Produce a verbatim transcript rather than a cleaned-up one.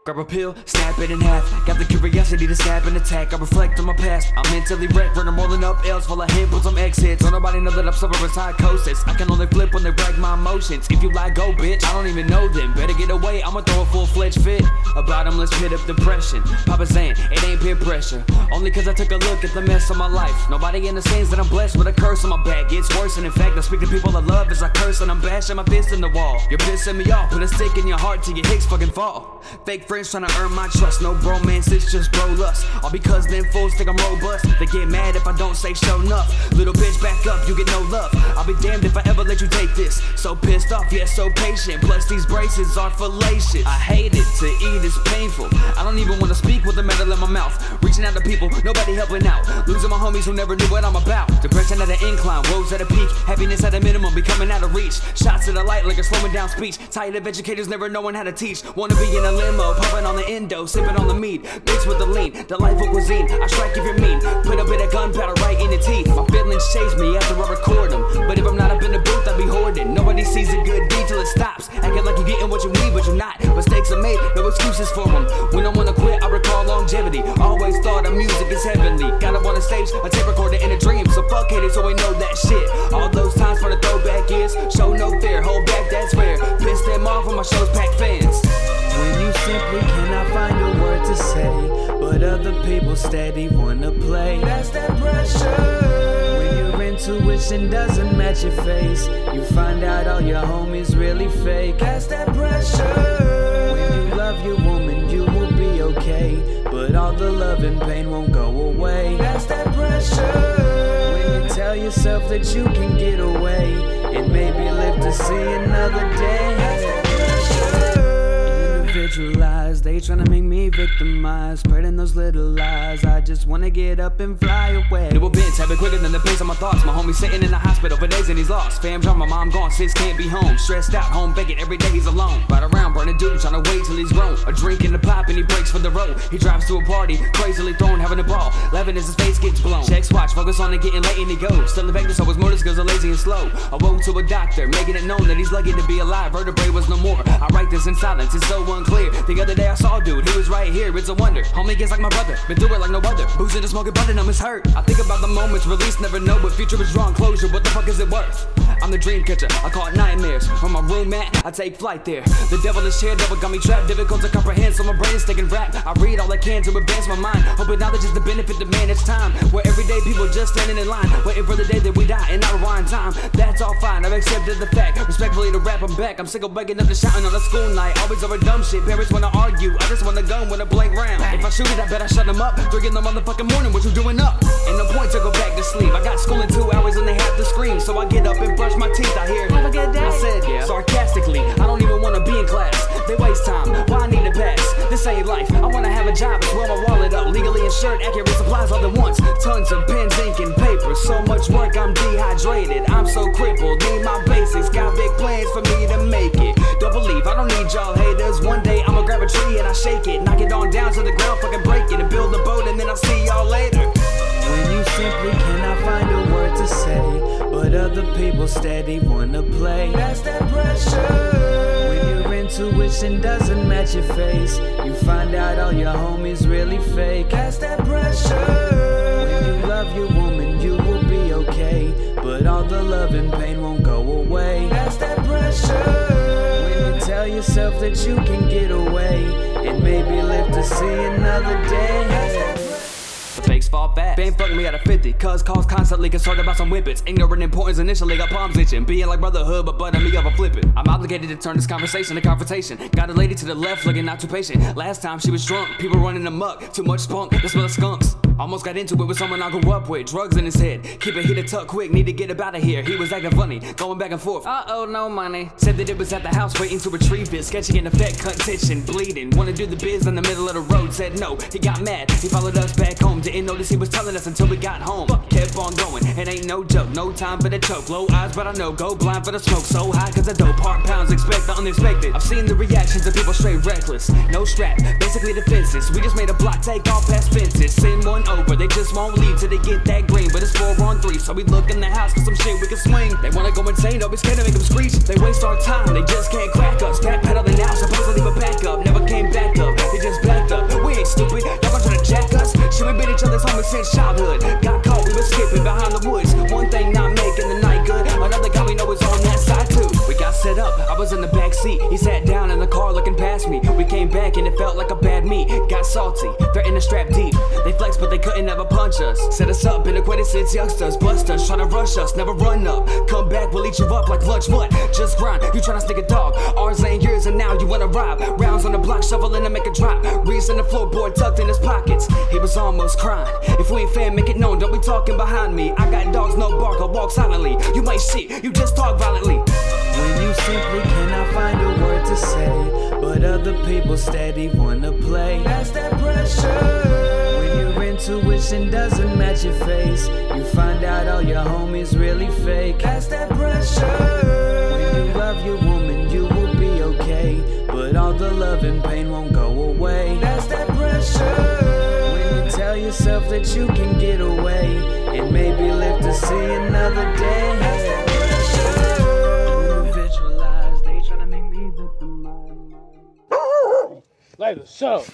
Grab a pill, snap it in half. Got the curiosity to snap and attack. I reflect on my past. I'm mentally wrecked, running rolling up L's full of hit with some exits. Don't nobody know that I'm suffering psychosis. I can only flip when they brag my emotions. If you lie, go bitch. I don't even know them. Better get away, I'ma throw a full-fledged fit. A bottomless pit of depression. Papa Zan, it ain't peer pressure. Only cause I took a look at the mess of my life. Nobody understands that I'm blessed with a curse on my back. It's worse, and in fact, I speak to people I love as I curse and I'm bashing my fist in the wall. You're pissing me off, put a stick in your heart till your hicks fucking fall. Fake friends trying to earn my trust, no bromance, it's just bro lust. All because them fools think I'm robust. They get mad if I don't say show enough. Little bitch, back up, you get no love. I'll be damned if I ever let you take this. So pissed off, yeah, so patient. Plus these braces are fallacious. I hate it, to eat is painful. I don't even wanna speak with the metal in my mouth. Reaching out to people, nobody helping out. Losing my homies who never knew what I'm about. Depression at an incline, woes at a peak. Happiness at a minimum, becoming out of reach. Shots to the light like a slowing down speech. Tired of educators never knowing how to teach. Wanna be in a limo, puffing on the endo, sipping on the meat, mixed with the lean, delightful cuisine. I strike if you're mean, put a bit of gunpowder right in the teeth. My feelings chase me after I record them, but if I'm not up in the booth, I be hoarding. Nobody sees a good deed till it stops. Acting like you're getting what you need, but you're not. Mistakes are made, no excuses for them. When I wanna quit, I recall longevity. Always thought of music is heavenly. Got up on the stage, a tape recorder in a dream. So fuck haters, so we know that shit. All those times for the throwback years, show no fear, hold back, that's rare. Piss them off when my shows pack fans. When you simply cannot find a word to say, but other people steady wanna play. That's that pressure. When your intuition doesn't match your face, you find out all your homies really fake. That's that pressure. When you love your woman, you will be okay, but all the love and pain won't go away. That's that pressure. When you tell yourself that you can get away, and maybe live to see another day. That's that pressure. Individualized, they tryna make me victimized, spreading those little lies. I just wanna get up and fly away. New events happen quicker than the pace of my thoughts. My homie sitting in the hospital for days and he's lost. Fam drama, my mom gone, sis can't be home. Stressed out, home begging, every day he's alone. Ride around, burning dudes, tryna wait till he's grown. A drink in the pop and he breaks for the road. He drives to a party, crazily thrown, having a ball. Laughing as his face gets blown. Checks watch, focus on it, getting late and he goes. Still effective, so his motor skills are lazy and slow. I woke to a doctor, making it known that he's lucky to be alive. Vertebrae was no more. I write this in silence, it's so unclear. The other day I saw a dude, he was right here, it's a wonder. Homie gets like my brother, been through it like no other. Boozing and smoking blunt and I'm hurt. I think about the moments released, never know, but future is drawing closure. What the fuck is it worth? I'm the dream catcher, I call it nightmares. From my room at, I take flight there. The devil is here, devil got me trapped, difficult to comprehend, so my brain is sticking wrapped. I read all I can to advance my mind, hoping knowledge is the benefit to man. It's time where everyday people just standing in line, waiting for the day that we die and not rewind time. That's all fine, I've accepted the fact. Respectfully to rap, I'm back. I'm sick of waking up to shouting on a school night. Always over dumb shit, parents wanna argue. I just wanna gun with a blank round. If I shoot it, I bet I shut them up. Three in the motherfucking morning, what you doing up? Ain't no point to go back to sleep. I got school in two hours and they have to scream, so I get up and brush my teeth. I hear, have a good day. I said, yeah. Sarcastically, I don't even wanna be in class. They waste time, why I need a pass? This ain't life, I wanna have a job and swell my wallet up. Legally insured, accurate supplies all at once. Tons of pens, ink, and paper. So much work, I'm dehydrated. I'm so crippled, need my basics. Got big plans for me to make it. Don't believe, I don't need y'all haters. One day I'ma grab a tree and I shake it. Knock it on down to the ground, fucking break it. And build a boat and then I'll see y'all later. When you simply cannot find a word to say, but other people steady wanna play. That's that pressure. When your intuition doesn't match your face, you find out all your homies really fake. That's that pressure. When you love your woman, you will be okay, but all the love and pain won't go away. That's that pressure. When you tell yourself that you can get away, and maybe live to see another day. That's that The fakes fall fast. Fame fucked me out of fifty, cuz calls constantly concerned about some whippets. Ignorant importance initially got palms itching. Being like brotherhood, but butting me up a flippin'. I'm obligated to turn this conversation to confrontation. Got a lady to the left looking not too patient. Last time she was drunk, people running amok. Too much spunk, the smell of skunks. Almost got into it with someone I grew up with. Drugs in his head, keep it hit a tuck quick. Need to get up out of here. He was acting funny, going back and forth. Uh oh, no money. Said that it was at the house waiting to retrieve it. Sketchy in effect, cut tension, bleeding. Wanna do the biz in the middle of the road. Said no, he got mad. He followed us back home. Didn't notice he was telling us until we got home. Kept on going, it ain't no joke. No time for the choke. Low eyes, but I know. Go blind for the smoke. So high cause the dope. Heart pounds, expect the unexpected. I've seen the reactions of people straight reckless. No strap, basically defenses. We just made a block, take off past fences. Send one over, they just won't leave till they get that green. But it's four on three, so we look in the house for some shit we can swing. They wanna go insane, don't be scared to make them screech. They waste our time, they just can't crack us. Backpedaling now, supposed to leave a backup. Never came back up, they just since childhood. Got caught, we were skipping behind the woods. One thing not making the night good, another guy we know is on that side too. We got set up, I was in the back seat. He sat down in the car looking past me. We came back and it felt like a bad meet. Got salty, threatened to strap deep. They flexed but they couldn't ever punch us. Set us up, been acquainted since youngsters. Bust us, tryna rush us, never run up. Come back, we'll eat you up like lunch, what? Just grind, you tryna stick a dog. Ours ain't yours and now you wanna rob. Rounds on the block, shoveling to make a drop. Reese in the floorboard tucked in his pockets. He was almost crying. If we ain't fair, make it known, don't be talking behind me. I got dogs, no bark, I'll walk silently. You might shit, you just talk violently. When you simply cannot find a word to say, but other people steady wanna play. That's that pressure. When your intuition doesn't match your face, you find out all your homies really fake. That's that pressure. When you love your woman, you will be okay, but all the love and pain won't go away. That's that pressure. When you tell yourself that you can get away and maybe live to see another day. That's that pressure. Visualize, they tryna make me victimize. Later, so.